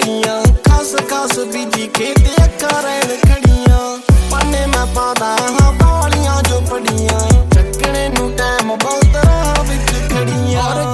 लगियां खास खास बीजी खेत अक्का रैन खड़ियां पाने मैं पादा हाँ बालियां जो पड़ियां